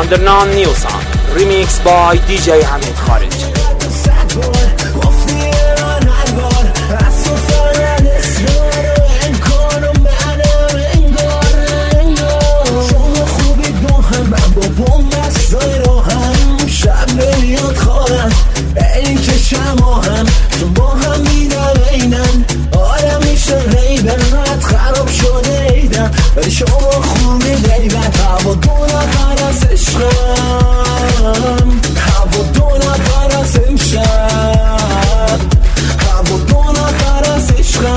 under non-new sound. Remix by DJ Hamid Khariji. این که شما هم چون با هم میدم اینن آدم میشه ریبن رد خراب شده ایدم ولی شما خوبی بیبن هوا دو نفر از عشقم هوا دو نفر از امشب هوا دو نفر از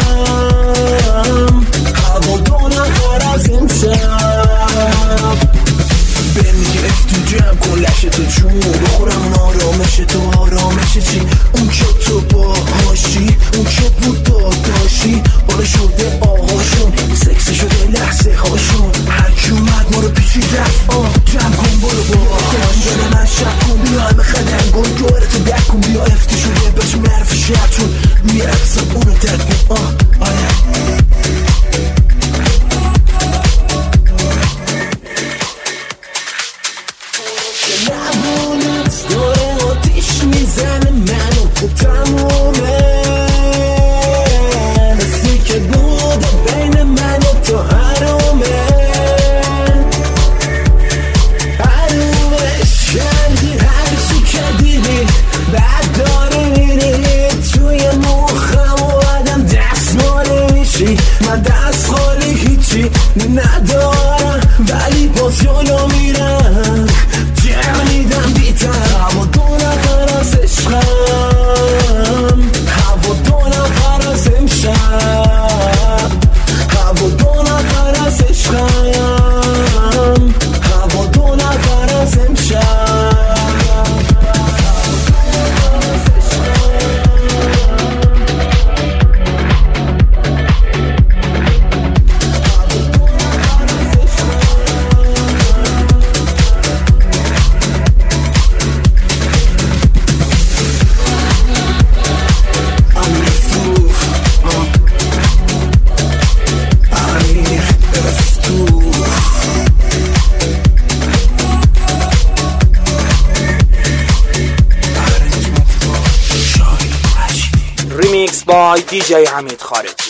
عشقم هوا دو نفر از امشب بهم گرفت تو جمع کن لشه تو جون بخورم آرامش تو آرامش چی اون که تو باهاشی اون که بود داداشی بالا شده آقاشون سکس شده لحظه هاشون هرکی اومد ما رو پیشی رفت جمع کن برو با دل من شب کن بیای بخدم گل دوره تو دک کن بیا افتی شده بچه مرف شب چون روی اقصاب اونو درد کن آره لبونت داره آتیش میزنه منو تو تمومه حسی که بوده بین من و تو حرومه شنگی هر چی که دیدی بعد داری میری توی مخم و آدم دست مالی میشی من دست خالی هیچی ندارم ولی باز جلو میرم میدم بیتر هوا دو نفر از عشقم هوا دو نفر از امشب هوا دو نفر از عشقم هوا دو نفر از امشب Remix by DJ Hamid Khariji.